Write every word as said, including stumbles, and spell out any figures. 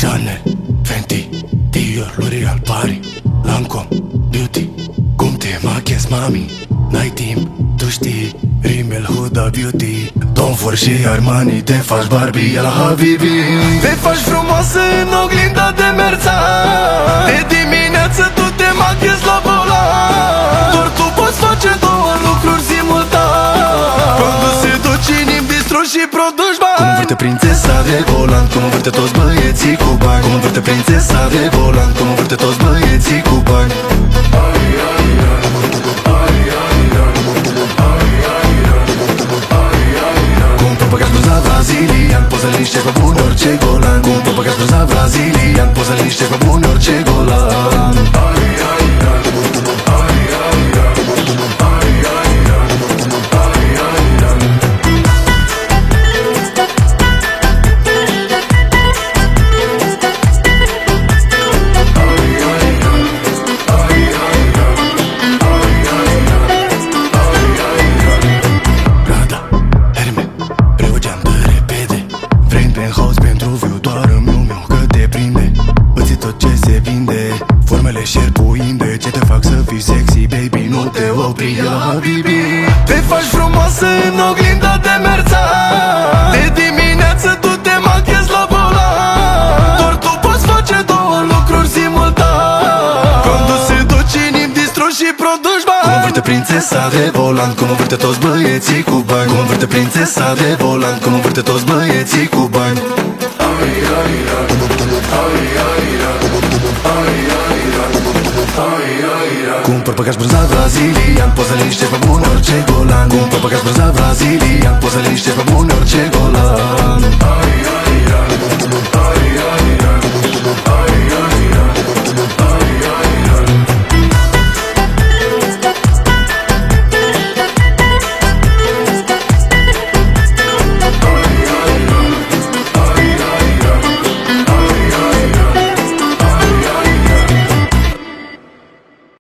Chanel, Fenty, Dior, L'Oreal, Paris, Lancome, Beauty. Cum te machiezi, mami? N-ai timp, tu știi. Rimmel, Huda, Beauty, Tom Ford și Armani. Te faci Barbie, la Habibi. Te faci frumoasă în oglinda de Mercedes. De dimineață tu te machiezi la volan. Doar tu poți face două lucruri simultan. Când se duci inimi distruși și produci bani. Cum învârte prințesa de volan, cum învârte toți băieții cu bani. Cum învârte prințesa de volan, cum învârte toți băieții cu bani. Brazilian, poți să-l niște pe bun orice golan. Cum pot băgați brânza brazilian, poți să-l niște pe bun orice golan. Șerpuinde, ce te fac să fii sexy, baby, nu te opri, la Habibi. Te faci frumoasă în oglinda de Mercedes. De dimineață tu te machiezi la volan. Doar tu poți face două lucruri simultan. Când se duci inimi distruși și produci bani. Cum învârte prințesa de volan, cum învârte toți băieții cu bani. Cum învârte prințesa de volan, cum învârte toți băieții cu bani. Cumpăr băgați brânza brazilian, poți să liniște pe bun orice golan. Cumpăr băgați brânza brazilian, poți să liniște pe bun orice golan.